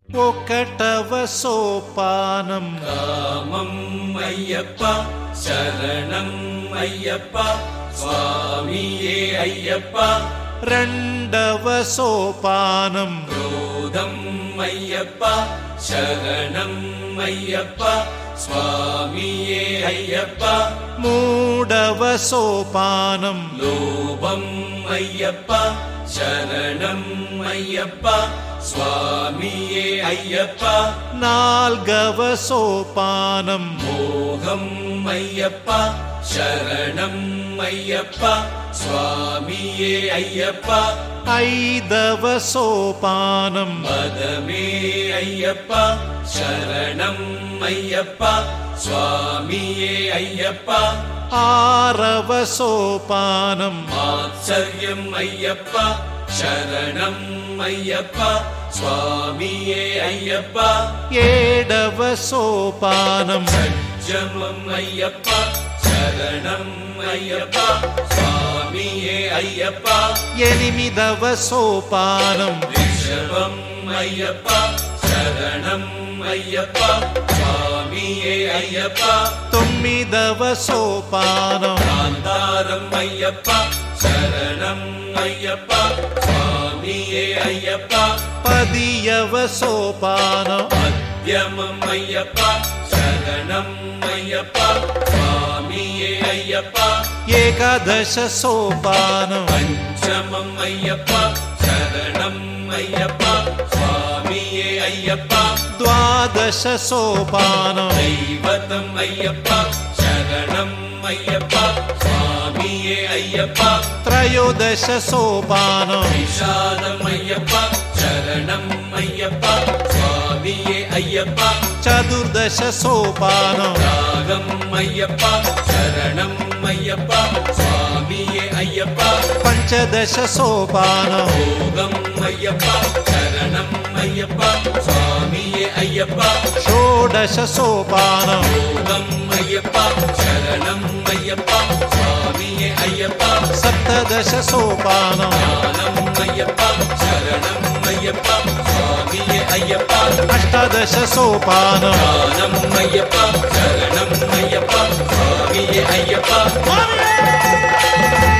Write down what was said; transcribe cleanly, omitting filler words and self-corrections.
ఒకటవ సోపానం కామం అయ్యప్ప శరణం అయ్యప్ప స్వామియే అయ్యప్ప. రెండవ సోపానం క్రోధం అయ్యప్ప శరణం అయ్యప్ప స్వామియే అయ్యప్ప. మూడవ సోపానం లోభం అయ్యప్ప శరణం అయ్యప్ప స్వామియే అయ్యప్ప. నాల్గవ సోపానం మోహం అయ్యప్ప శరణం అయ్యప్ప స్వామియే అయ్యప్ప. ఐదవ సోపానం మదమే అయ్యప్ప శరణం అయ్యప్ప స్వామియే అయ్యప్ప. ఆరవ సోపానం మాత్సర్యం అయ్యప్ప శరణం అయ్యప్ప స్వామియే అయ్యప్ప. ఏడవ సోపానం సజ్జమం అయ్యప్ప శరణం అయ్యప్ప స్వామియే అయ్యప్ప. ఎనిమిదవ సోపానం రిషభం అయ్యప్ప శరణం అయ్యప్ప స్వామియే అయ్యప్ప. తొమ్మిదవ సోపానం కాంతారం అయ్యప్ప శరణం అయ్యప్ప స్వామియే అయ్యప్ప. పదియవ సోపానం మధ్యమం అయ్యప్ప శరణం అయ్యప్ప స్వామియే అయ్యప్ప. ఏకాదశ సోపానం పంచమం అయ్యప్ప శరణం అయ్యప్ప స్వామియే అయ్యప్ప. ద్వాదశ సోపానం దైవతం అయ్యప్ప శరణం అయ్యప్ప స్వామియే అయ్యప్ప. త్రయోదశ సోపానం విషాదం అయ్యప్ప శరణం అయ్యప్ప స్వామియే అయ్యప్ప. చతుర్దశ సోపానం రాగం అయ్యప్ప శరణం అయ్యప్ప స్వామియే అయ్యప్ప. పంచదశ సోపానం భోగం అయ్యప్ప శరణం అయ్యప్ప స్వామియే అయ్యప్ప. షోడశ సోపానం భోగం అయ్యప్ప శరణం అయ్యప్ప స్వామియే అయ్యప్ప. సప్తదశ సోపానం జ్ఞానం అయ్యప్ప శరణం అయ్యప్ప స్వామియే అయ్యప్ప. అష్టాదశ సోపానం జ్ఞానం అయ్యప్ప శరణం అయ్యప్ప స్వామియే అయ్యప్ప.